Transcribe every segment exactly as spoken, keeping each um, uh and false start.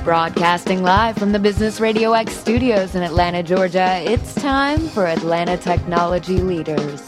Broadcasting live from the Business Radio X studios in Atlanta, Georgia, it's time for Atlanta Technology Leaders.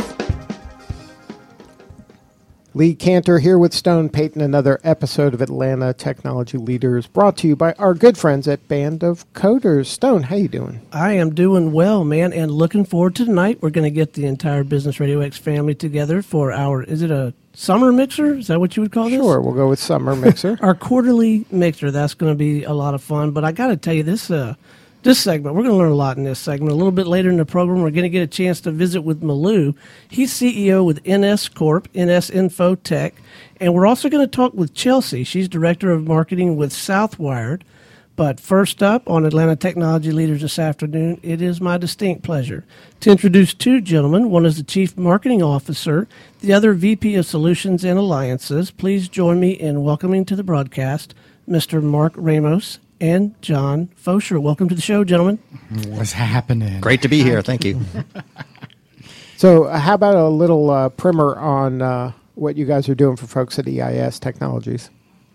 Lee Cantor here with Stone Payton, another episode of Atlanta Technology Leaders, brought to you by our good friends at Band of Coders. Stone, how you doing? I am doing well, man, and looking forward to tonight. We're going to get the entire Business Radio X family together for our, is it a summer mixer? Is that what you would call this? Sure, we'll go with summer mixer. Our quarterly mixer. That's going to be a lot of fun. But I got to tell you, this uh, this segment, we're going to learn a lot in this segment. A little bit later in the program, we're going to get a chance to visit with Malou. He's C E O with N S Corp, N S Infotech. And we're also going to talk with Chelsea. She's Director of Marketing with Southwired. But first up on Atlanta Technology Leaders this afternoon, it is my distinct pleasure to introduce two gentlemen. One is the Chief Marketing Officer, the other V P of Solutions and Alliances. Please join me in welcoming to the broadcast Mister Mark Ramos and John Fosher. Welcome to the show, gentlemen. What's happening? Great to be here. Thank you. So uh, how about a little uh, primer on uh, what you guys are doing for folks at E I S Technologies?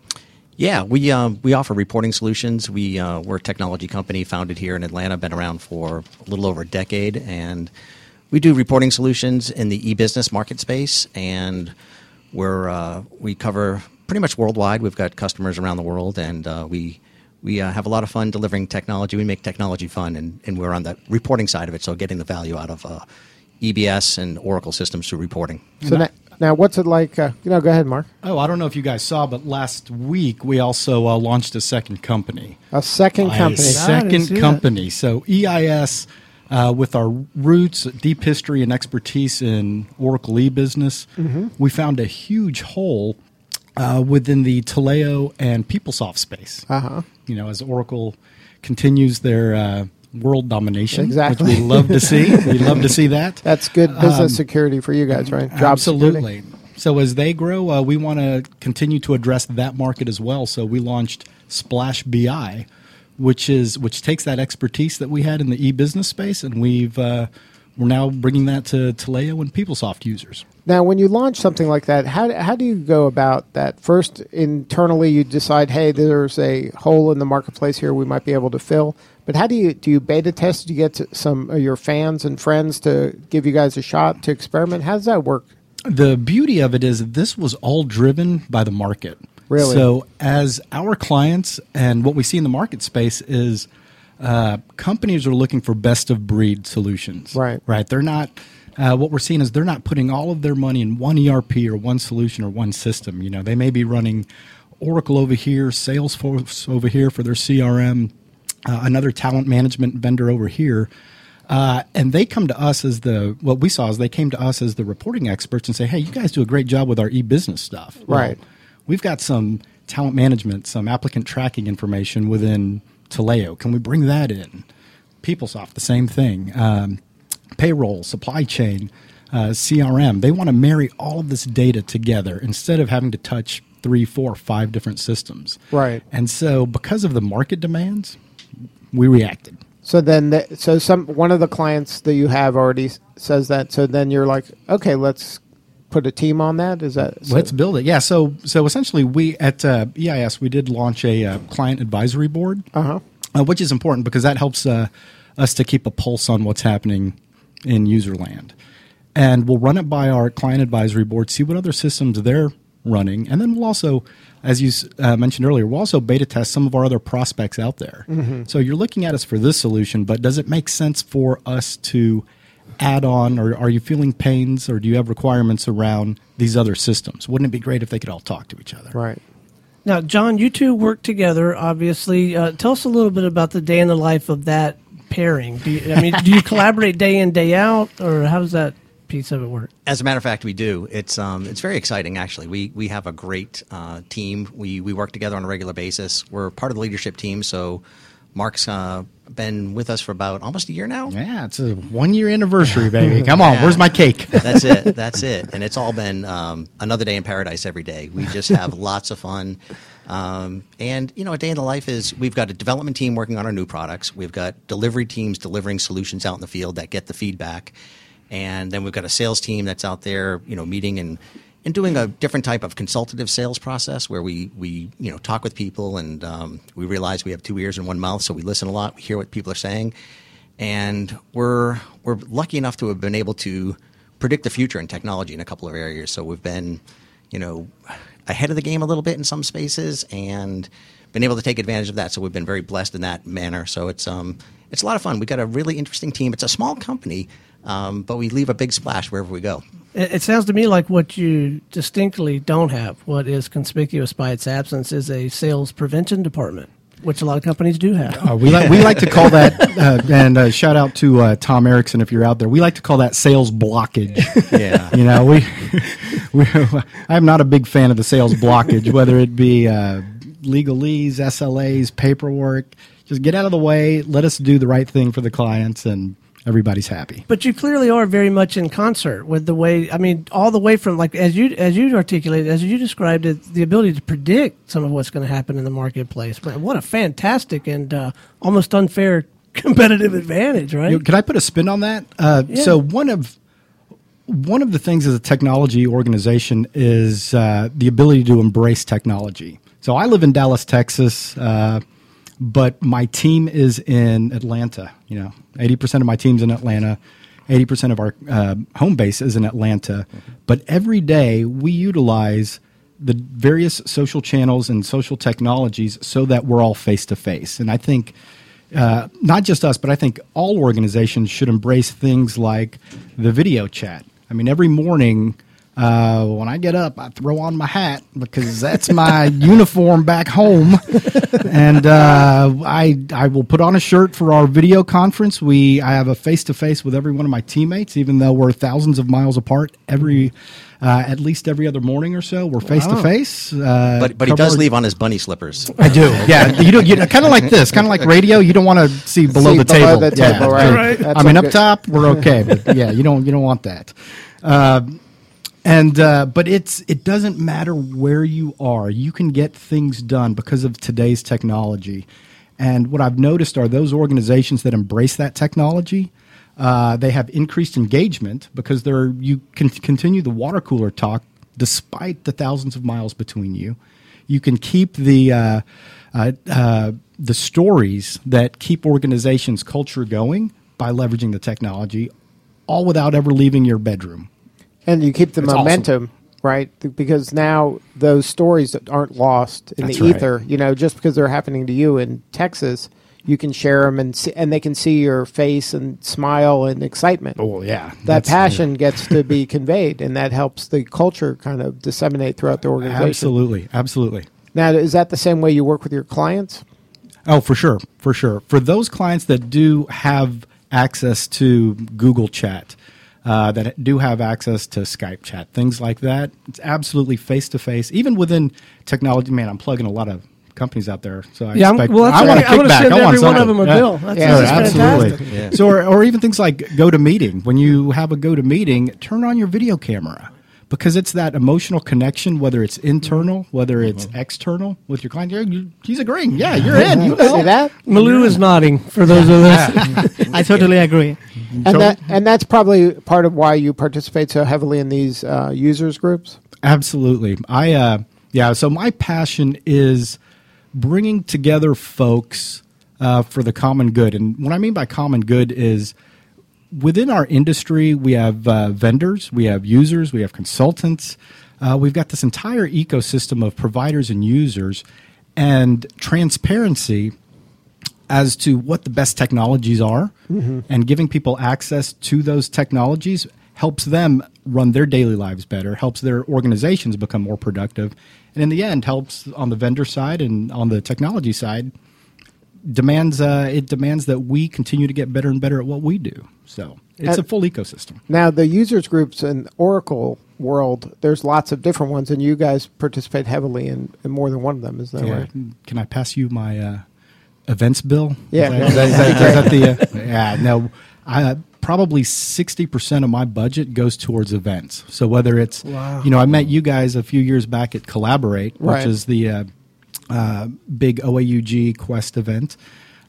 Yeah, we um, we offer reporting solutions. We uh, we're a technology company founded here in Atlanta, been around for a little over a decade, and we do reporting solutions in the e-business market space. And we're uh, we cover pretty much worldwide. We've got customers around the world, and uh, we we uh, have a lot of fun delivering technology. We make technology fun, and, and we're on the reporting side of it, so getting the value out of uh, E B S and Oracle systems through reporting. So now, now what's it like? Uh, you know, go ahead, Mark. Oh, I don't know if you guys saw, but last week we also uh, launched a second company. A second company. A second company. So E I S, uh, with our roots, deep history, and expertise in Oracle e-business, mm-hmm. we found a huge hole uh, within the Taleo and PeopleSoft space. Uh-huh. You know, as Oracle continues their uh, world domination, exactly. which we love to see. We love to see that. That's good business um, security for you guys, right? Job absolutely. Security. So as they grow, uh, we want to continue to address that market as well. So we launched Splash B I, which is which takes that expertise that we had in the e-business space, and we've uh, we're now bringing that to Taleo and PeopleSoft users. Now, when you launch something like that, how how do you go about that? First, internally, you decide, hey, there's a hole in the marketplace here we might be able to fill. But how do you do you beta test? Do you get some of your fans and friends to give you guys a shot to experiment? How does that work? The beauty of it is this was all driven by the market. Really? So as our clients and what we see in the market space is uh, companies are looking for best of breed solutions. Right. Right. They're not. Uh, what we're seeing is they're not putting all of their money in one E R P or one solution or one system. You know, they may be running Oracle over here, Salesforce over here for their C R M, uh, another talent management vendor over here. Uh, and they come to us as the, what we saw is they came to us as the reporting experts and say, hey, you guys do a great job with our e-business stuff. Right. Well, we've got some talent management, some applicant tracking information within Taleo. Can we bring that in? PeopleSoft, the same thing. Um, payroll, supply chain, uh, C R M. They want to marry all of this data together instead of having to touch three, four, five different systems. Right. And so because of the market demands, we reacted. So then, the, so some one of the clients that you have already says that. So then you're like, okay, let's put a team on that. Is that so? Let's build it? Yeah. So so essentially, we at uh, E I S we did launch a uh, client advisory board, uh-huh. uh, which is important because that helps uh, us to keep a pulse on what's happening in user land, and we'll run it by our client advisory board, see what other systems they're running, and then we'll also, as you uh, mentioned earlier, we'll also beta test some of our other prospects out there. Mm-hmm. So you're looking at us for this solution, but does it make sense for us to add on, or are you feeling pains, or do you have requirements around these other systems? Wouldn't it be great if they could all talk to each other? Right. Now, John, you two work together, obviously. Uh, tell us a little bit about the day in the life of that pairing. Do you, I mean, do you collaborate day in, day out, or how does that piece of it work? As a matter of fact, we do. It's um, it's very exciting, actually. We we have a great uh, team. We we work together on a regular basis. We're part of the leadership team, so Mark's uh, been with us for about almost a year now. Yeah, it's a one-year anniversary, baby. Come on, yeah. Where's my cake? That's it. That's it. And it's all been um, another day in paradise every day. We just have lots of fun. Um, and, you know, a day in the life is we've got a development team working on our new products. We've got delivery teams delivering solutions out in the field that get the feedback. And then we've got a sales team that's out there, you know, meeting and and doing a different type of consultative sales process where we, we you know, talk with people and um, we realize we have two ears and one mouth, so we listen a lot, we hear what people are saying. And we're we're lucky enough to have been able to predict the future in technology in a couple of areas. So we've been, you know, ahead of the game a little bit in some spaces and been able to take advantage of that. So we've been very blessed in that manner. So it's um it's a lot of fun. We've got a really interesting team. It's a small company, um, but we leave a big splash wherever we go. It, it sounds to me like what you distinctly don't have, what is conspicuous by its absence, is a sales prevention department, which a lot of companies do have. Uh, we like we like to call that, uh, and uh, shout out to uh, Tom Erickson if you're out there. We like to call that sales blockage. Yeah, you know, we, we I'm not a big fan of the sales blockage, whether it be uh, legalese, S L As, paperwork. Just get out of the way. Let us do the right thing for the clients, and everybody's happy. But you clearly are very much in concert with the way, I mean, all the way from, like, as you as you articulated, as you described it, the ability to predict some of what's going to happen in the marketplace. Man, what a fantastic and uh, almost unfair competitive advantage, right? You know, can I put a spin on that? Uh, Yeah. So one of one of the things as a technology organization is uh, the ability to embrace technology. So I live in Dallas, Texas, uh, but my team is in Atlanta. You know, eighty percent of my team's in Atlanta. eighty percent of our uh, home base is in Atlanta. Mm-hmm. But every day we utilize the various social channels and social technologies so that we're all face-to-face. And I think uh, not just us, but I think all organizations should embrace things like the video chat. I mean, every morning uh, when I get up, I throw on my hat because that's my uniform back home. And uh, I I will put on a shirt for our video conference. We I have a face-to-face with every one of my teammates, even though we're thousands of miles apart. Every uh, at least every other morning or so, we're face-to-face. Uh, But but he does leave on his bunny slippers. I do. Yeah, you don't. You kind of like this, kind of like radio. You don't want to see below See the below table. the table, yeah. right. Right. That's I mean, all up good. top we're okay, but yeah, you don't. You don't want that. Uh, and uh, but it's it doesn't matter where you are. You can get things done because of today's technology. And what I've noticed are those organizations that embrace that technology. Uh, they have increased engagement because they're you can continue the water cooler talk despite the thousands of miles between you. You can keep the uh, uh, uh, the stories that keep organizations' culture going by leveraging the technology, all without ever leaving your bedroom. And you keep the It's momentum, right? Because now those stories aren't lost in That's the right. ether. You know, just because they're happening to you in Texas, you can share them and see, and they can see your face and smile and excitement. Oh yeah, That That's- passion gets to be conveyed, and that helps the culture kind of disseminate throughout the organization. Absolutely, absolutely. Now, is that the same way you work with your clients? Oh, for sure, for sure. For those clients that do have access to Google Chat, uh, that do have access to Skype chat, things like that, it's absolutely face-to-face. Even within technology, man, I'm plugging a lot of companies out there. So I Yeah, I'm- expect, well, that's I want a okay. I'm gonna kickback. send I want every one of something. them a Yeah. bill. That's- Yeah, this is absolutely. fantastic. Yeah. So, or, or even things like GoToMeeting. When you have a GoToMeeting, turn on your video camera because it's that emotional connection, whether it's internal, whether it's external with your client. You're, you, he's agreeing. Yeah, you're in. You know See that? Malou is nodding for those of us. I totally agree. And that and that's probably part of why you participate so heavily in these uh, users groups. Absolutely. I uh, yeah. So my passion is bringing together folks uh, for the common good, and what I mean by common good is within our industry we have uh, vendors, we have users, we have consultants. Uh, we've got this entire ecosystem of providers and users, and transparency as to what the best technologies are, mm-hmm. and giving people access to those technologies helps them run their daily lives better, helps their organizations become more productive, and in the end helps on the vendor side and on the technology side demands uh, it demands that we continue to get better and better at what we do. So it's Uh, a full ecosystem. Now, the users groups in Oracle world, there's lots of different ones, and you guys participate heavily in, in more than one of them. Is that Yeah. right? Can I pass you my uh, events bill? Yeah. Is that, is that, is that the, uh, yeah, no, I, probably sixty percent of my budget goes towards events. So whether it's, Wow. you know, I met you guys a few years back at Collaborate, which Right. is the uh, uh, big O A U G Quest event.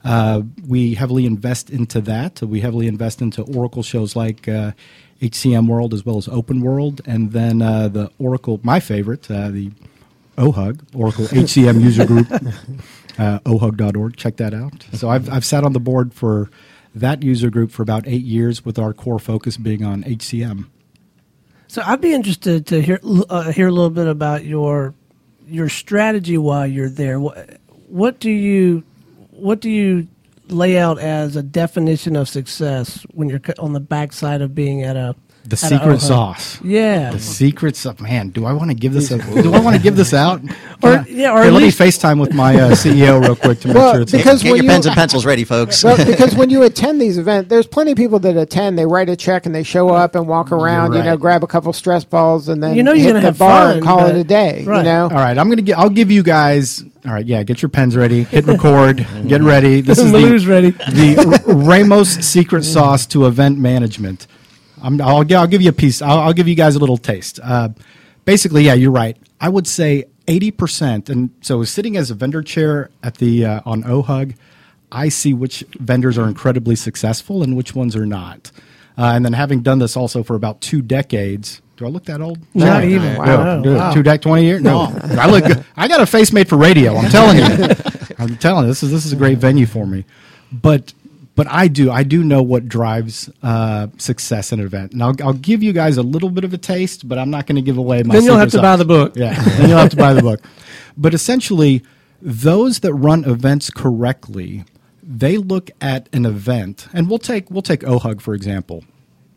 Uh, we heavily invest into that. We heavily invest into Oracle shows like uh, H C M World as well as Open World, and then uh, the Oracle, my favorite, uh, the O H U G, Oracle H C M User Group, uh, O H U G dot org. Check that out. So I've I've sat on the board for that user group for about eight years, with our core focus being on H C M. So I'd be interested to hear uh, hear a little bit about your your strategy while you're there. What, what do you what do you lay out as a definition of success when you're on the backside of being at a The at secret a O H U G? sauce. Yeah. The secret sauce. Man, do I want to give this? A, do I want to give this out? Or- Can I- yeah, or Here, at let least- me FaceTime with my uh, C E O real quick to make Well, sure it's. because Get when your you- pens and pencils ready, folks. Well, because when you attend these events, there's plenty of people that attend. They write a check and they show up and walk around. You know, right. grab a couple stress balls and then You know you're hit gonna the have bar fun, and call it but- a day. You right. know, All right, I'm gonna get. I'll give you guys. All right, yeah, get your pens ready. Hit record. Get ready. This is Malou's the, ready. the Ramos secret sauce to event management. I'm, I'll, gi- I'll give you a piece. I'll, I'll give you guys a little taste. Uh, basically, yeah, you're right. I would say eighty percent. And so, sitting as a vendor chair at the uh, on O H U G, I see which vendors are incredibly successful and which ones are not. Uh, and then, having done this also for about two decades. Do I look that old? Not No. even. Wow. Wow. No, Wow. two deck twenty years. No, I look. Good. I got a face made for radio. I'm telling you. I'm telling you, this is this is a great venue for me. But but I do I do know what drives uh, success in an event, and I'll I'll give you guys a little bit of a taste, but I'm not going to give away my. Then you'll secret have to sauce. buy the book. Yeah, then you'll have to buy the book. But essentially, those that run events correctly, they look at an event, and we'll take we'll take O H U G for example.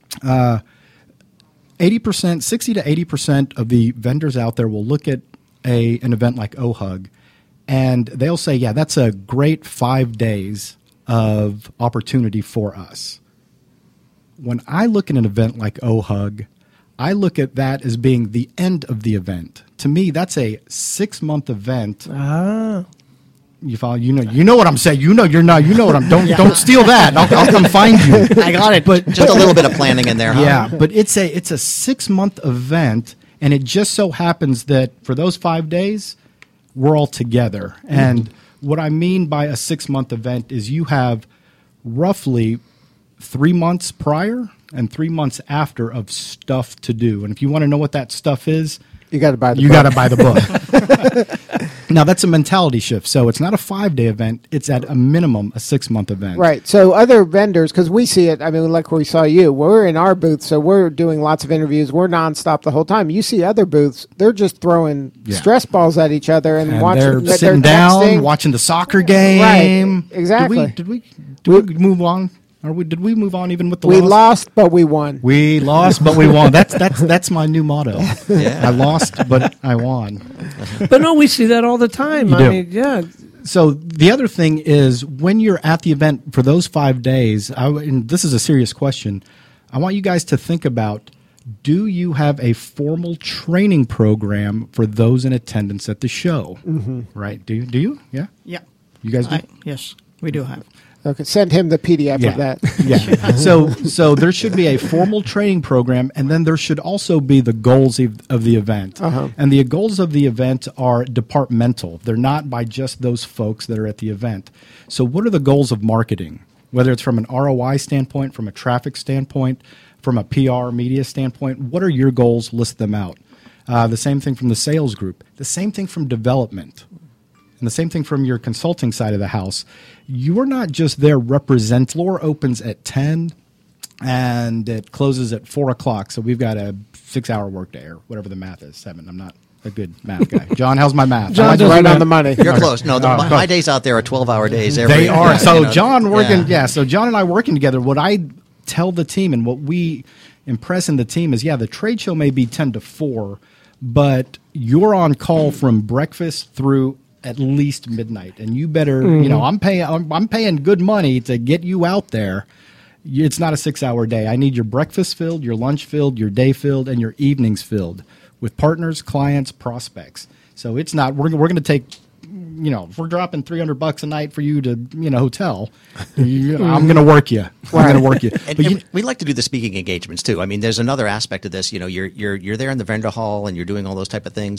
eighty percent, sixty to eighty percent of the vendors out there will look at a an event like O H U G, and they'll say, yeah, that's a great five days of opportunity for us. When I look at an event like O H U G, I look at that as being the end of the event. To me, that's a six-month event. Ah. You follow? You know, you know what I'm saying. You know, you're not. You know what I'm. Don't don't steal that. I'll, I'll come find you. I got it. But Just a little bit of planning in there, huh? yeah, but it's a it's a six month event, and it just so happens that for those five days, we're all together. And what I mean by a six month event is you have roughly three months prior and three months after of stuff to do. And if you want to know what that stuff is, you got to buy the. you book. got to buy the book. Now that's a mentality shift. So it's not a five day event; it's at a minimum a six month event. Right. So other vendors, because we see it, I mean, like we saw you, we're in our booth, so we're doing lots of interviews. We're nonstop the whole time. You see other booths, they're just throwing Yeah. stress balls at each other and, And watching. they're they're sitting down, texting. watching the soccer game. Right, exactly. Did we? Did we? Did we move on? Or we, did we move on even with the We loss? lost, but we won. We lost, but we won. That's that's that's my new motto. Yeah. I lost, but I won. But no, we see that all the time. You I do. mean, yeah. So the other thing is when you're at the event for those five days, I, and this is a serious question, I want you guys to think about, do you have a formal training program for those in attendance at the show? Mm-hmm. Right? Do you? Do you? Yeah? Yeah. You guys do? I, yes, we do have. Okay, send him the P D F of that. Yeah. So so there should be a formal training program, and then there should also be the goals of, of the event. Uh-huh. And the goals of the event are departmental. They're not by just those folks that are at the event. So what are the goals of marketing? Whether it's from an R O I standpoint, from a traffic standpoint, from a P R media standpoint, what are your goals? List them out. Uh, the same thing from the sales group. The same thing from development. And the same thing from your consulting side of the house. You're not just there represent. Floor opens at ten and it closes at four o'clock. So we've got a six hour workday or whatever the math is, seven. I'm not a good math guy. John, how's my math? John's How's my right math? on the money. You're close. No, the, Oh, my, close. my days out there are twelve-hour days. Every, They are. yeah, So you know, John working, yeah. yeah. So John and I working together. What I tell the team and what we impress in the team is, yeah, the trade show may be ten to four, but you're on call from breakfast through at least midnight, and you better, Mm-hmm. you know, I'm paying, I'm, I'm paying good money to get you out there. It's not a six-hour day. I need your breakfast filled, your lunch filled, your day filled, and your evenings filled with partners, clients, prospects. So it's not. We're we're going to take. You know, if we're dropping three hundred bucks a night for you to, you know, hotel, you, I'm going to work you. I'm going to work you. And, But you, and we like to do the speaking engagements too. I mean, there's another aspect of this. You know, you're you're you're there in the vendor hall and you're doing all those type of things,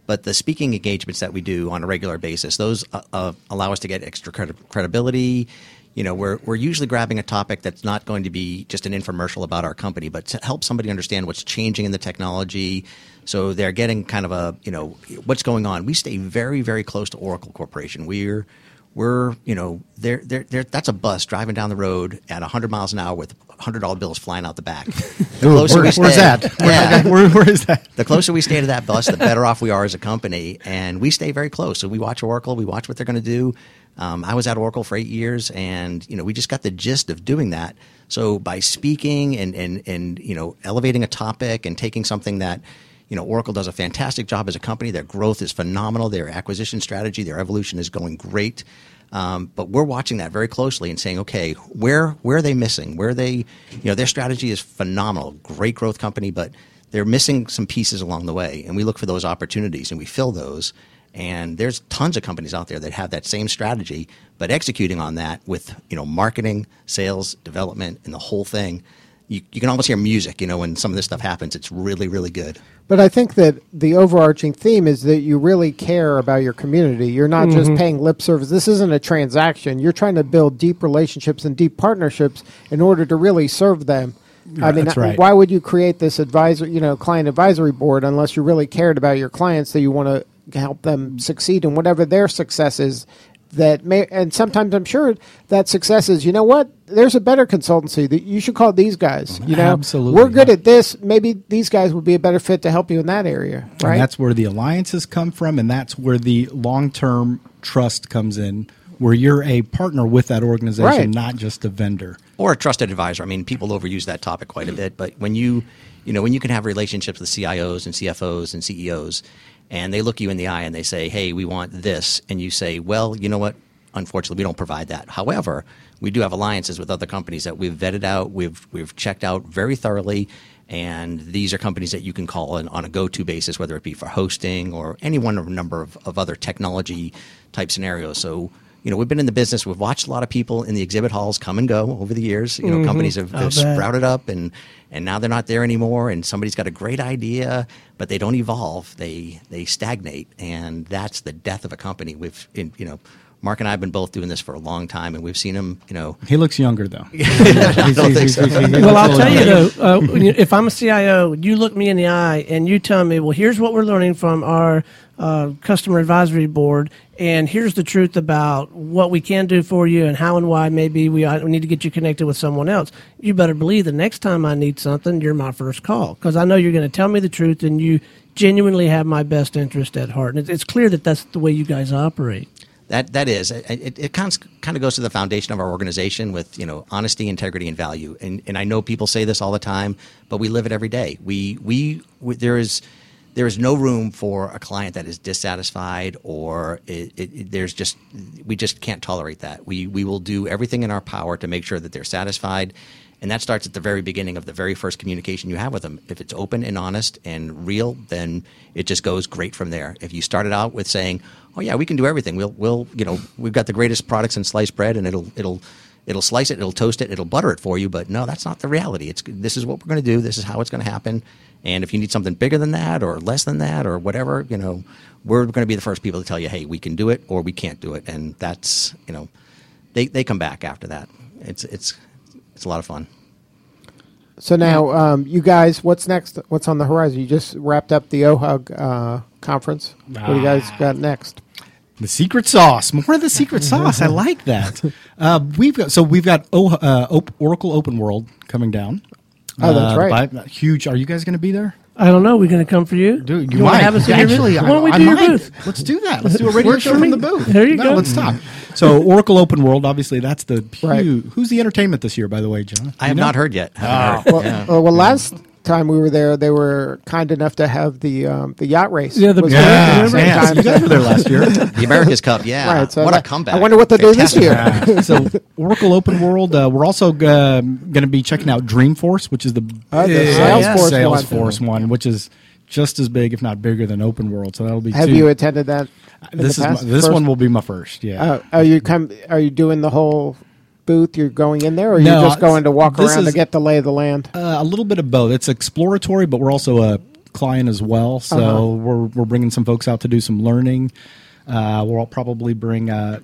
But the speaking engagements that we do on a regular basis, those uh, uh, allow us to get extra credi- credibility. You know, we're we're usually grabbing a topic that's not going to be just an infomercial about our company, but to help somebody understand what's changing in the technology. So they're getting kind of a, you know, what's going on. We stay very, very close to Oracle Corporation. We're We're, you know, they're, they're, they're, that's a bus driving down the road at one hundred miles an hour with one hundred dollar bills flying out the back. The closer where, we stay, where's that? Yeah. Where, where is that? The closer we stay to that bus, the better off we are as a company. And we stay very close. So we watch Oracle. We watch what they're going to do. Um, I was at Oracle for eight years, and, you know, we just got the gist of doing that. So by speaking and, and, and you know, elevating a topic and taking something that, you know, Oracle does a fantastic job as a company. Their growth is phenomenal. Their acquisition strategy, their evolution is going great. Um, but we're watching that very closely and saying, okay, where where are they missing? Where are they, you know, their strategy is phenomenal, great growth company, but they're missing some pieces along the way. And we look for those opportunities and we fill those. And there's tons of companies out there that have that same strategy, but executing on that with, you know, marketing, sales, development, and the whole thing. You, you can almost hear music, you know, when some of this stuff happens. It's really, really good. But I think that the overarching theme is that you really care about your community. You're not mm-hmm. just paying lip service. This isn't a transaction. You're trying to build deep relationships and deep partnerships in order to really serve them. Yeah, I mean, that's right. Why would you create this advisor, you know, client advisory board unless you really cared about your clients, that you want to help them succeed in whatever their success is? That may, and sometimes I'm sure that success is, you know what, there's a better consultancy that you should call these guys. You know, absolutely, we're good at this. Maybe these guys would be a better fit to help you in that area, right? And that's where the alliances come from, and that's where the long-term trust comes in, where you're a partner with that organization, right. not just a vendor or a trusted advisor. I mean, people overuse that topic quite a bit, but when you, you know, when you can have relationships with C I Os and C F Os and C E Os. And they look you in the eye and they say, hey, we want this. And you say, well, you know what? Unfortunately, we don't provide that. However, we do have alliances with other companies that we've vetted out, we've we've checked out very thoroughly. And these are companies that you can call on, on a go-to basis, whether it be for hosting or any one of a number of, of other technology type scenarios. So, you know, we've been in the business. We've watched a lot of people in the exhibit halls come and go over the years. You know, mm-hmm. companies have, have sprouted up and, and now they're not there anymore. And somebody's got a great idea, but they don't evolve. They they stagnate, and that's the death of a company. We've, in, you know, Mark and I have been both doing this for a long time, and we've seen him, you know. He looks younger, though. I don't think so. Well, I'll tell you, though, uh, if I'm a C I O, you look me in the eye and you tell me, well, here's what we're learning from our uh, customer advisory board, and here's the truth about what we can do for you and how and why maybe we, we need to get you connected with someone else. You better believe the next time I need something, you're my first call, because I know you're going to tell me the truth and you genuinely have my best interest at heart. And it's, it's clear that that's the way you guys operate. That that is it. It, it kind of goes to the foundation of our organization with, you know, honesty, integrity, and value. And and I know people say this all the time, but we live it every day. We we, we there is there is no room for a client that is dissatisfied or it, it, it, there's just we just can't tolerate that. We we will do everything in our power to make sure that they're satisfied. And that starts at the very beginning of the very first communication you have with them. If it's open and honest and real, then it just goes great from there. If you started out with saying, "Oh yeah, we can do everything. We'll, we'll, you know, we've got the greatest products in sliced bread, and it'll, it'll, it'll slice it, it'll toast it, it'll butter it for you," but no, that's not the reality. It's this is what we're going to do. This is how it's going to happen. And if you need something bigger than that, or less than that, or whatever, you know, we're going to be the first people to tell you, "Hey, we can do it," or "We can't do it." And that's, you know, they they come back after that. It's it's it's a lot of fun. So now, um, you guys, what's next? What's on the horizon? You just wrapped up the O H U G uh, conference. Ah. What do you guys got next? The secret sauce. More of the secret sauce. I like that. Uh, we've got so we've got o, uh, Op- Oracle Open World coming down. Oh, that's uh, right. By, huge. Are you guys going to be there? I don't know. We're going to come for you. Dude, you, you might. want to have us in Actually, your booth? I, Why don't we I do your might. booth? Let's do that. Let's do a radio show from the booth. There you no, go. Let's talk. So Oracle Open World, obviously, that's the huge. Right. Who's the entertainment this year, by the way, John? I have know? not heard yet. Oh. Heard. Well, Yeah. uh, well, last time we were there, they were kind enough to have the um, the yacht race. Yeah, the Was yeah, there yeah, at you the guys same were time. there last year. The America's Cup, yeah. Right, so what I, a comeback. I wonder what they'll do this year. Yeah. So Oracle Open World, uh, we're also uh, going to be checking out Dreamforce, which is the Oh, the big Salesforce Salesforce one. one, which is just as big, if not bigger, than Open World. So that'll be. Have two. you attended that? in This the is my, past? this First- one will be my first. Yeah. Uh, are you come? Are you doing the whole booth? You're going in there, or No, you're just going to walk this around is- to get the lay of the land? Uh, a little bit of both. It's exploratory, but we're also uh, client as well. So Uh-huh. we're we're bringing some folks out to do some learning. Uh, we'll probably bring uh,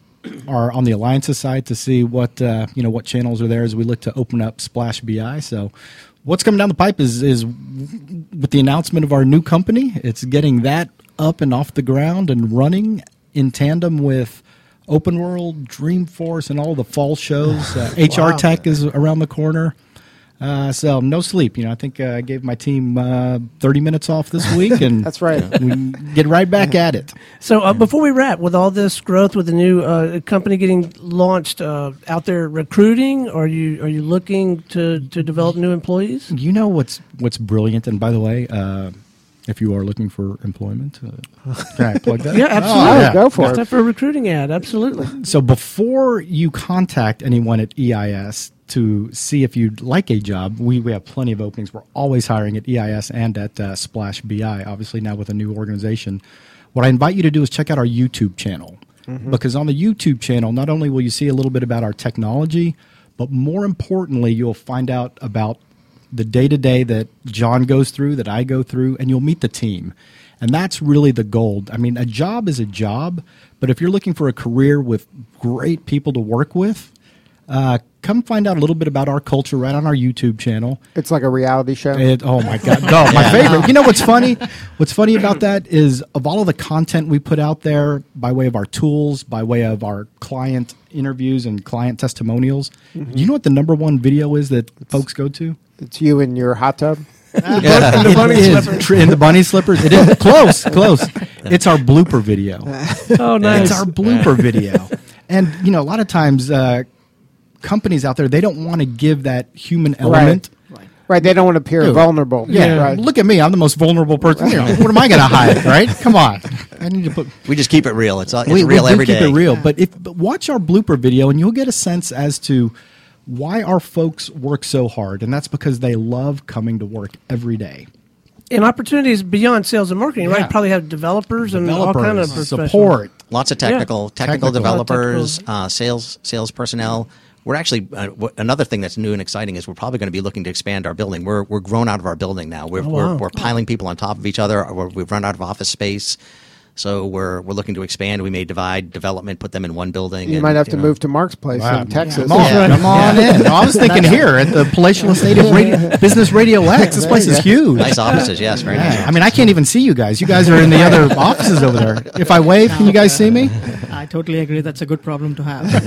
our on the alliances side to see what uh, you know what channels are there as we look to open up Splash B I. So what's coming down the pipe is is with the announcement of our new company. It's getting that up and off the ground and running in tandem with Open World, Dreamforce, and all the fall shows. Uh, H R Wow. Tech is around the corner. Uh, so no sleep. You know, I think uh, I gave my team uh, thirty minutes off this week, and That's right. we get right back at it. So uh, before we wrap, with all this growth, with the new uh, company getting launched, uh, out there recruiting, are you are you looking to, to develop new employees? You know what's what's brilliant, and by the way, uh, if you are looking for employment, uh, can I plug that? Yeah, absolutely. Oh, yeah. Go for It's it. time for a recruiting ad. Absolutely. So before you contact anyone at E I S to see if you'd like a job, we, we have plenty of openings. We're always hiring at E I S and at uh, Splash B I, obviously now with a new organization. What I invite you to do is check out our YouTube channel. Mm-hmm. Because on the YouTube channel, not only will you see a little bit about our technology, but more importantly, you'll find out about the day-to-day that John goes through, that I go through, and you'll meet the team. And that's really the goal. I mean, a job is a job, but if you're looking for a career with great people to work with, uh, come find out a little bit about our culture right on our YouTube channel. It's like a reality show. It, oh, my God. No, my favorite. You know what's funny? What's funny about that is of all of the content we put out there by way of our tools, by way of our client interviews and client testimonials, Mm-hmm. do you know what the number one video is that folks go to? It's you in your hot tub. Yeah. the bunny It is slippers. tr- in the bunny slippers. It is close, close. It's our blooper video. Oh, nice. It's our blooper video. And you know, a lot of times, uh, companies out there, they don't want to give that human element. Right, they don't want to appear Dude. vulnerable. Yeah, right. look at me. I'm the most vulnerable person. You know, what am I going to hide? Right? Come on. I need to put. We just keep it real. It's, uh, it's we, real we do every keep day. it real. But if but watch our blooper video, and you'll get a sense as to why our folks work so hard, and that's because they love coming to work every day. And opportunities beyond sales and marketing, Yeah. right? Probably have developers, and all kind of Developers, professionals. support. Lots of technical, Yeah. technical, Technical. developers, Technical. uh, sales, sales personnel. We're actually uh, w- another thing that's new and exciting is we're probably going to be looking to expand our building. We're we're grown out of our building now. We're Oh, we're, wow. we're piling people on top of each other. We're, we've run out of office space, so we're we're looking to expand. We may divide development, put them in one building. You and, might have to know, move to Mark's place Wow. in Texas. Come on, Yeah. come on in. No, I was thinking here at the Palatial Estate of Radio, Business Radio X. This place is huge. Nice offices, yes, very nice. Yeah. I mean, I can't even see you guys. You guys are in the other offices over there. If I wave, can you guys see me? I totally agree. That's a good problem to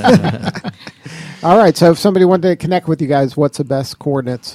have. All right, so if somebody wanted to connect with you guys, what's the best coordinates?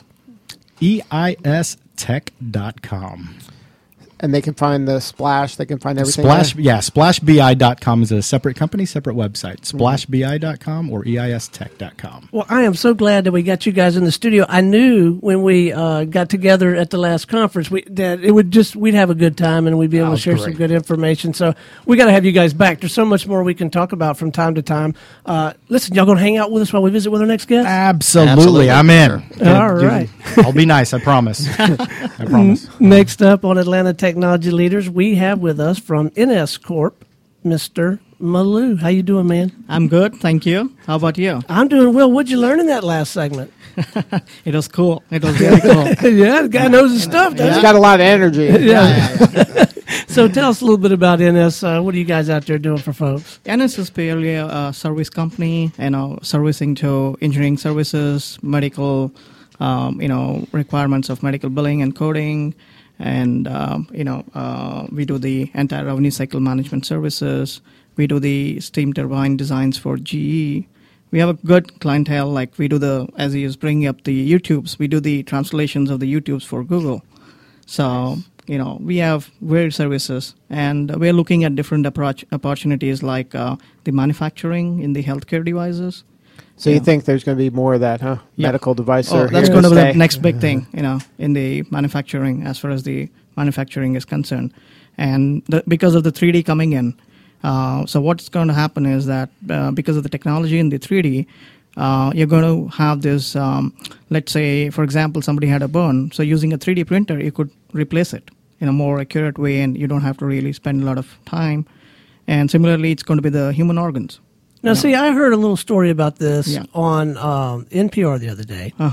E I S tech dot com. And they can find the Splash, they can find everything. Splash, there? yeah, splash b i dot com is a separate company, separate website. splash b i dot com or E I S tech dot com. Well, I am so glad that we got you guys in the studio. I knew when we uh, got together at the last conference we, that it would just we'd have a good time and we'd be able Oh, to share great. some good information. So we got to have you guys back. There's so much more we can talk about from time to time. Uh, listen, y'all gonna hang out with us while we visit with our next guest? Absolutely, Absolutely. I'm in. All right. I'll be nice, I promise. I promise. Next up on Atlanta Technology Leaders, we have with us from N S Corp, Mister Malou. How you doing, man? I'm good, thank you. How about you? I'm doing well. What'd you learn in that last segment? It was cool. It was very cool. Yeah, the guy knows his stuff, doesn't He's got a lot of energy. Yeah. So tell us a little bit about N S. Uh, what are you guys out there doing for folks? N S is purely a, a service company, you know, servicing to engineering services, medical, um, you know, requirements of medical billing and coding, and um, you know, uh, we do the entire revenue cycle management services. We do the steam turbine designs for G E. We have a good clientele. Like we do the, as he is bringing up the YouTubes, we do the translations of the YouTubes for Google. So, you know, we have varied services, and we're looking at different approach opportunities like uh, the manufacturing in the healthcare devices. So you Yeah. think there's going to be more of that, huh? Yeah. Medical devices Oh, are that's here going to be stay. the next big thing, you know, in the manufacturing, as far as the manufacturing is concerned. And the, because of the three D coming in, uh, so what's going to happen is that uh, because of the technology in the three D, uh, you're going to have this, um, let's say, for example, somebody had a burn. So using a three D printer, you could replace it in a more accurate way, and you don't have to really spend a lot of time. And similarly, it's going to be the human organs. Now, Yeah. see, I heard a little story about this Yeah. on um, N P R the other day. Uh-huh.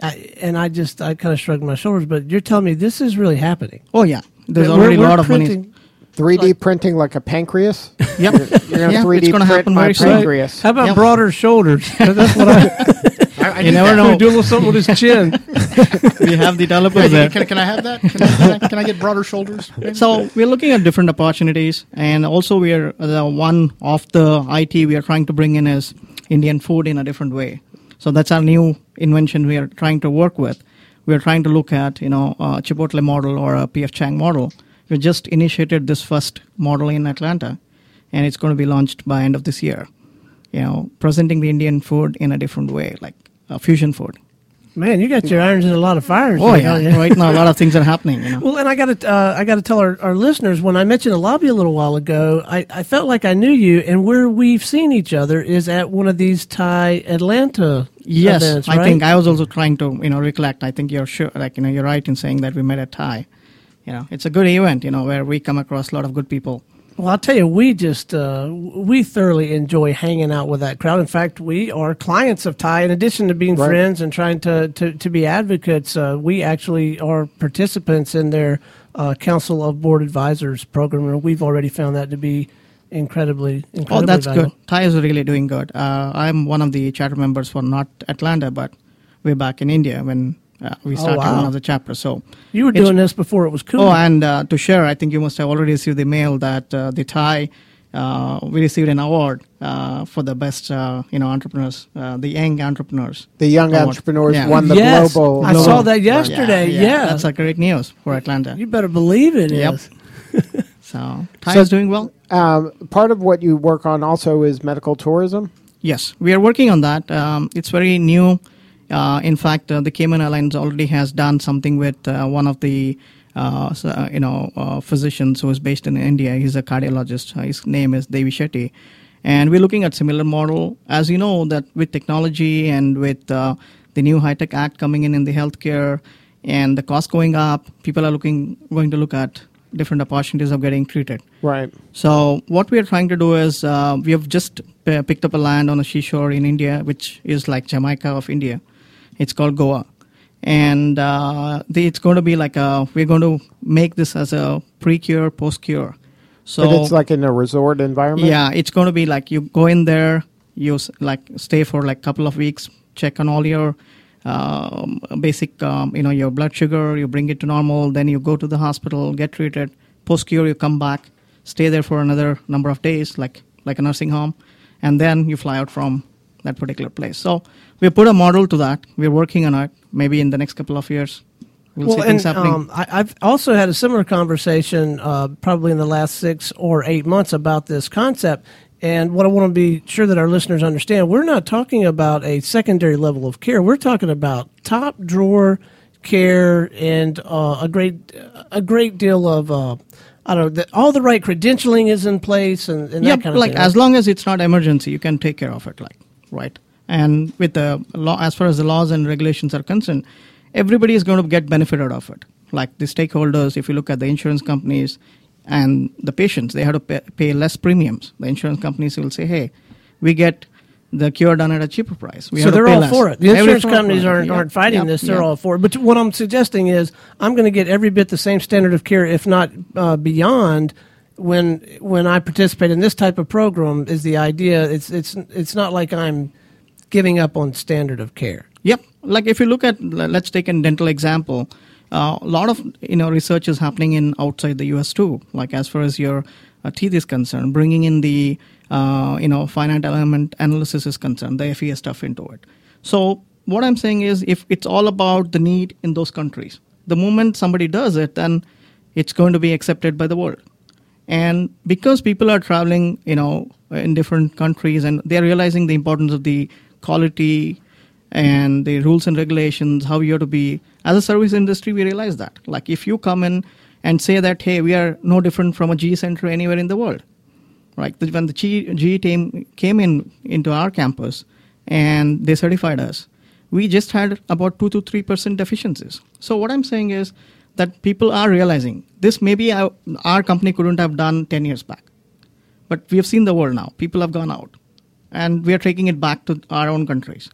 I, and I just I kind of shrugged my shoulders. But you're telling me this is really happening. Oh yeah, there's We're- already a we're lot of money. printing- three D printing like a pancreas. Yep. You're going to Yeah, three D it's gonna print happen my very soon. pancreas. How about Yep. broader shoulders? That's what I. You never know. Do a little something with his chin. We have the developers Can, there. can, can I have that? Can I, can, I, can I get broader shoulders? So we're looking at different opportunities, and also we are the one of the I T we are trying to bring in is Indian food in a different way. So that's our new invention we are trying to work with. We are trying to look at you know a Chipotle model or a P F Chang model. We just initiated this first model in Atlanta, and it's going to be launched by end of this year. You know, presenting the Indian food in a different way, like uh, fusion food. Man, you got your irons in a lot of fires. Oh there, yeah, don't you? right now a lot of things are happening. You know. Well, and I got to uh, I got to tell our, our listeners when I mentioned the lobby a little while ago, I, I felt like I knew you, and where we've seen each other is at one of these Thai Atlanta Yes, events, I right? think I was also trying to you know recollect. I think you're sure, like you know, you're right in saying that we met at Thai. You know, it's a good event. You know, where we come across a lot of good people. Well, I'll tell you, we just uh, we thoroughly enjoy hanging out with that crowd. In fact, we are clients of Thai. In addition to being Right. friends and trying to to, to be advocates, uh, we actually are participants in their uh, Council of Board Advisors program, and we've already found that to be incredibly, incredibly Oh, that's valuable. good. Thai is really doing good. Uh, I'm one of the charter members for not Atlanta, but way back in India when uh, we Oh, started wow. one of the chapters. So, You were It's- doing this before it was cool. oh, and uh, to share, I think you must have already received the mail that uh, the Thai uh, we received an award uh, for the best uh, you know entrepreneurs, uh, the young entrepreneurs. The young Award. entrepreneurs Yeah. won the yes, global. I global- saw that yesterday. Yeah, that's a great news for Atlanta. you better believe it Yep. is. So Thai So- is doing well. Um, part of what you work on also is medical tourism. Yes, we are working on that. Um, it's very new. Uh, in fact, uh, the Cayman Airlines already has done something with uh, one of the uh, so, uh, you know uh, physicians who is based in India. He's a cardiologist. Uh, his name is Devi Shetty, and we're looking at similar model. As you know, that with technology and with uh, the new High Tech Act coming in in the healthcare and the cost going up, people are looking going to look at different opportunities of getting treated. Right. So what we are trying to do is uh, we have just p- picked up a land on a seashore in India, which is like Jamaica of India. It's called Goa, and uh, the, it's going to be like a. We're going to make this as a pre-cure, post-cure. So but it's like in a resort environment. yeah, it's going to be like you go in there, you s- like stay for like a couple of weeks, check on all your um, basic, um, you know, your blood sugar, you bring it to normal, then you go to the hospital, get treated. Post cure, you come back, stay there for another number of days, like like a nursing home, and then you fly out from that particular place. So we put a model to that. We're working on it. Maybe in the next couple of years, we'll see Well, things and happening. um, I, I've also had a similar conversation, uh, probably in the last six or eight months, about this concept. And what I want to be sure that our listeners understand, we're not talking about a secondary level of care. We're talking about top drawer care and uh, a great, a great deal of, uh, I don't know, the, all the right credentialing is in place and, and yeah, that kind of like thing. as long as it's not emergency, you can take care of it. Like right, and with the law, as far as the laws and regulations are concerned, everybody is going to get benefit out of it. Like the stakeholders, if you look at the insurance companies and the patients, they have to pay, pay less premiums. The insurance companies will say, "Hey, we get the cure done at a cheaper price." We So have to they're pay all less. for it. The Everybody's insurance for companies it. aren't, Yeah, aren't fighting yeah, this. They're yeah. all for it. But what I'm suggesting is I'm going to get every bit the same standard of care, if not uh, beyond, when when I participate in this type of program. Is the idea? It's it's it's not like I'm giving up on standard of care. Yep. Like if you look at, let's take a dental example. Uh, a lot of you know research is happening in outside the U S too. Like as far as your uh, teeth is concerned, bringing in the uh, you know finite element analysis is concerned, the F E S stuff into it. So what I'm saying is, if it's all about the need in those countries, the moment somebody does it, then it's going to be accepted by the world. And because people are traveling, you know, in different countries, and they're realizing the importance of the quality and the rules and regulations, how you have to be. As a service industry, we realize that. Like if you come in and say that, hey, we are no different from a G E center anywhere in the world. Right? When the G E team came in into our campus and they certified us, we just had about two to three percent deficiencies. So what I'm saying is that people are realizing this maybe our, our company couldn't have done ten years back. But we have seen the world now. People have gone out. And we are taking it back to our own countries.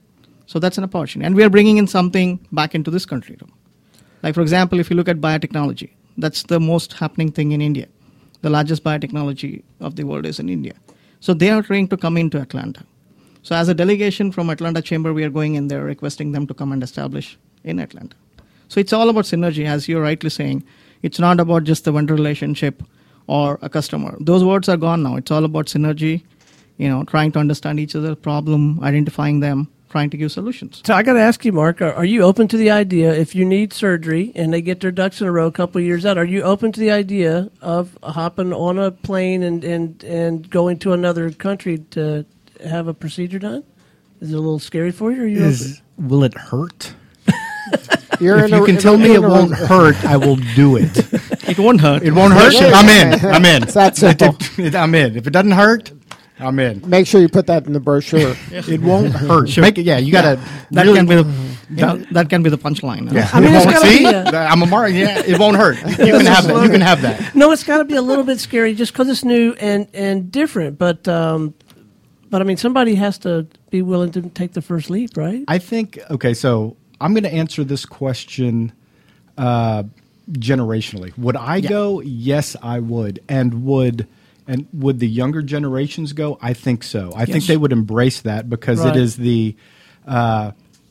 So that's an opportunity. And we are bringing in something back into this country too. Like, for example, if you look at biotechnology, that's the most happening thing in India. The largest biotechnology of the world is in India. So they are trying to come into Atlanta. So as a delegation from Atlanta Chamber, we are going in there requesting them to come and establish in Atlanta. So it's all about synergy, as you're rightly saying. It's not about just the vendor relationship or a customer. Those words are gone now. It's all about synergy, you know, trying to understand each other's problem, identifying them, trying to give solutions. So I got to ask you, Mark, are, are you open to the idea, if you need surgery and they get their ducks in a row a couple of years out, are you open to the idea of hopping on a plane and, and, and going to another country to have a procedure done? Is it a little scary for you? Or are you Is, will it hurt? You're If in you a- can in tell a- me in it a- won't hurt, I will do it. It won't hurt. It won't hurt? I'm in. I'm in. It's that simple. It- it- I'm in. If it doesn't hurt, I'm in. Make sure you put that in the brochure. It won't hurt. Make it, yeah, you got to That really... can be the that, that can be the punchline. Yeah. I mean, it's It won't- gotta see? be a- I'm a Mar. Yeah, it won't hurt. You can have that. You can have that. No, it's got to be a little bit scary just because it's new and, and different. But, um, but I mean, somebody has to be willing to take the first leap, right? I think, okay, so I'm going to answer this question uh, generationally. Would I go? Yes, I would. And would and would the younger generations go? I think so. I think Yes. they would embrace that because Right. it is the, uh,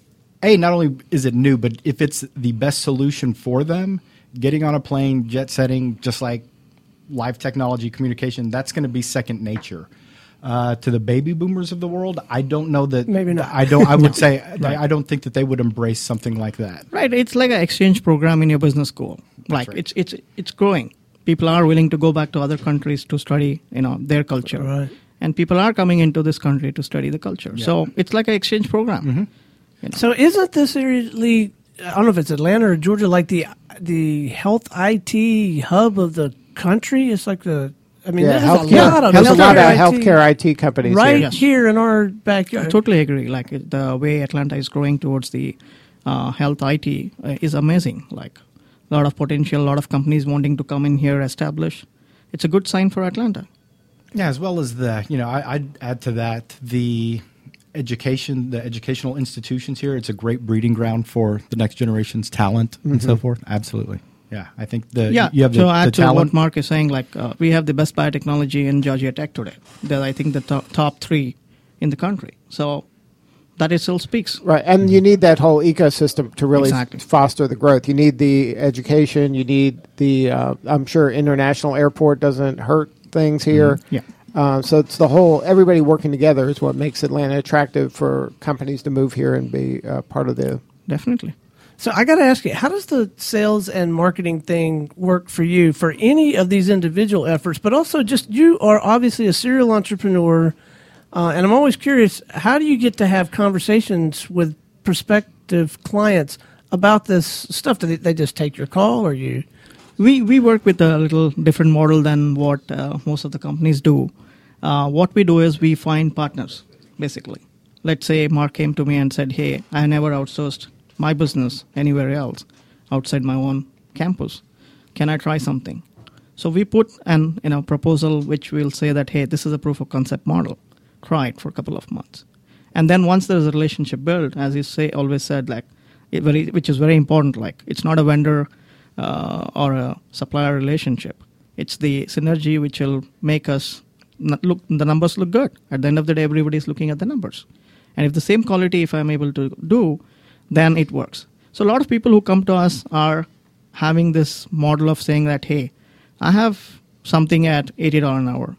A, not only is it new, but if it's the best solution for them, getting on a plane, jet setting, just like live technology, communication, that's going to be second nature. Uh, to the baby boomers of the world, I don't know that. Maybe not. I don't. I would say I, I don't think that they would embrace something like that. Right, it's like an exchange program in your business school. Like right. it's it's it's growing. People are willing to go back to other countries to study, you know, their culture. Right. And people are coming into this country to study the culture. So it's like an exchange program. Mm-hmm. You know. So isn't this really, I don't know if it's Atlanta or Georgia, like the the health I T hub of the country? It's like the, I mean, Yeah, there's healthcare. a lot of There's a lot of I T healthcare I T companies right here. Yes. here in our I backyard. totally agree. Like it- the way Atlanta is growing towards the uh, health I T uh, is amazing. Like a lot of potential, a lot of companies wanting to come in here, establish. It's a good sign for Atlanta. Yeah, as well as the, you know, I, I'd add to that the education, the educational institutions here. It's a great breeding ground for the next generation's talent and so forth. Absolutely. Yeah, I think the Yeah, you have to the, add the to talent. what Mark is saying, like uh, we have the best biotechnology in Georgia Tech today. They're, I think, the top, top three in the country. So that itself speaks. Right, and you need that whole ecosystem to really Exactly. foster the growth. You need the education. You need the. Uh, I'm sure international airport doesn't hurt things here. Yeah. Uh, so it's the whole. Everybody working together is what makes Atlanta attractive for companies to move here and be uh, part of the. Definitely. So I got to ask you, how does the sales and marketing thing work for you for any of these individual efforts, but also just you are obviously a serial entrepreneur, uh, and I'm always curious, how do you get to have conversations with prospective clients about this stuff? Do they, they just take your call, or you? We we work with a little different model than what uh, most of the companies do. Uh, what we do is we find partners, basically. Let's say Mark came to me and said, hey, I never outsourced my business anywhere else outside my own campus. Can I try something? So we put an you know proposal which will say that, hey, this is a proof of concept model. Try it for a couple of months. And then once there's a relationship built, as you say, always said, like, it very, which is very important, like it's not a vendor uh, or a supplier relationship. It's the synergy which will make us not look, the numbers look good. At the end of the day, everybody's looking at the numbers. And if the same quality, if I'm able to do, then it works. So a lot of people who come to us are having this model of saying that, hey, I have something at eighty dollars an hour,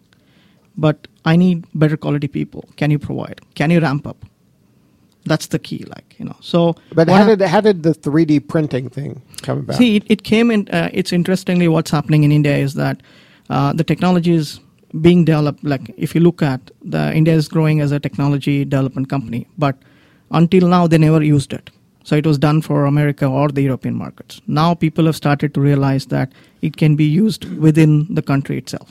but I need better quality people. Can you provide? Can you ramp up? That's the key, like, you know. So, But what how hap- did how did the three D printing thing come about? See, it, it came in, uh, it's interestingly what's happening in India is that uh, the technology is being developed. Like, if you look at the India is growing as a technology development company, but until now they never used it. So it was done for America or the European markets. Now people have started to realize that it can be used within the country itself.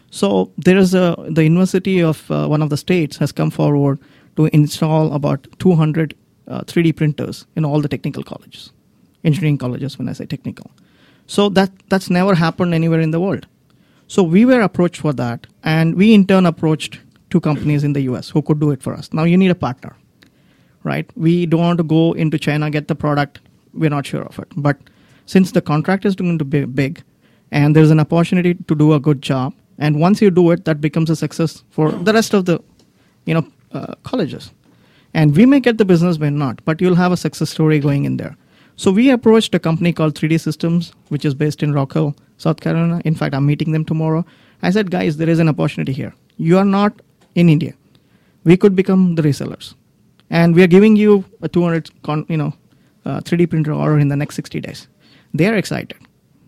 So there is a, the University of uh, one of the states has come forward to install about two hundred uh, three D printers in all the technical colleges, engineering colleges when I say technical. So that that's never happened anywhere in the world. So we were approached for that, and we in turn approached two companies in the U S who could do it for us. Now you need a partner, right? We don't want to go into China, get the product. We're not sure of it. But since the contract is going to be big and there's an opportunity to do a good job, and once you do it, that becomes a success for the rest of the, you know, uh, colleges. And we may get the business, may not, but you'll have a success story going in there. So we approached a company called three D Systems, which is based in Rock Hill, South Carolina. In fact, I'm meeting them tomorrow. I said, guys, there is an opportunity here. You are not in India. We could become the resellers. And we are giving you a two hundred con, you know, uh, three D printer order in the next sixty days. They are excited.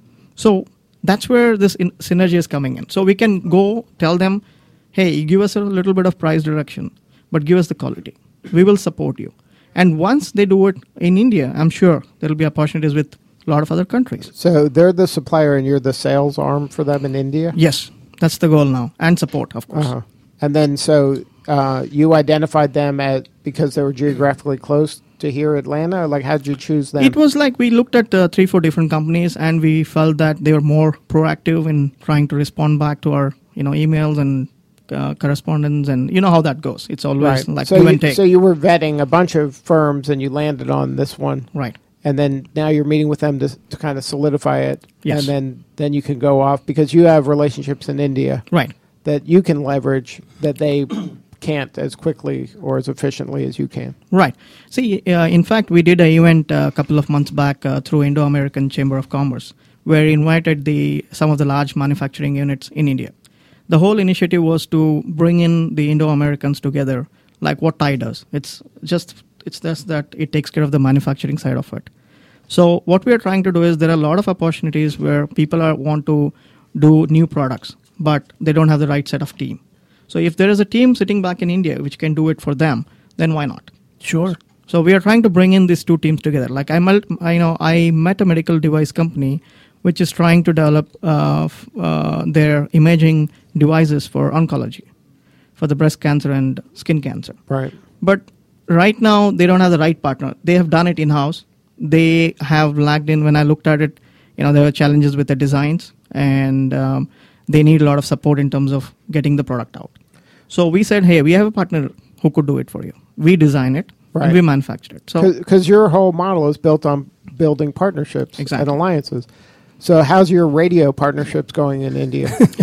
So that's where this in- synergy is coming in. So we can go tell them, hey, give us a little bit of price direction, but give us the quality. We will support you. And once they do it in India, I'm sure there will be opportunities with a lot of other countries. So they're the supplier and you're the sales arm for them in India? Yes, that's the goal now. And support, of course. Uh-huh. And then so uh, you identified them at because they were geographically close to here, Atlanta? Like, how did you choose them? It was like we looked at uh, three, four different companies, and we felt that they were more proactive in trying to respond back to our, you know, emails and uh, correspondence, and you know how that goes. It's always right. like so give you, and take. So you were vetting a bunch of firms, and you landed on this one, right? And then now you're meeting with them to, to kind of solidify it, yes. And then then you can go off because you have relationships in India, right? That you can leverage that they can't as quickly or as efficiently as you can. Right. See, uh, in fact, we did an event uh, a couple of months back uh, through Indo-American Chamber of Commerce, where we invited the some of the large manufacturing units in India. The whole initiative was to bring in the Indo-Americans together, like what Thai does. It's just it's just that it takes care of the manufacturing side of it. So what we are trying to do is there are a lot of opportunities where people are want to do new products, but they don't have the right set of team. So if there is a team sitting back in India which can do it for them, then why not? Sure. So we are trying to bring in these two teams together. Like I, met, I know I met a medical device company which is trying to develop uh, f- uh, their imaging devices for oncology, for the breast cancer and skin cancer. Right. But right now they don't have the right partner. They have done it in-house. They have lagged in. When I looked at it, you know, there were challenges with the designs, and um, they need a lot of support in terms of getting the product out. So we said, hey, we have a partner who could do it for you. We design it, right. And we manufacture it. So because your whole model is built on building partnerships exactly. and alliances. So how's your radio partnerships going in India?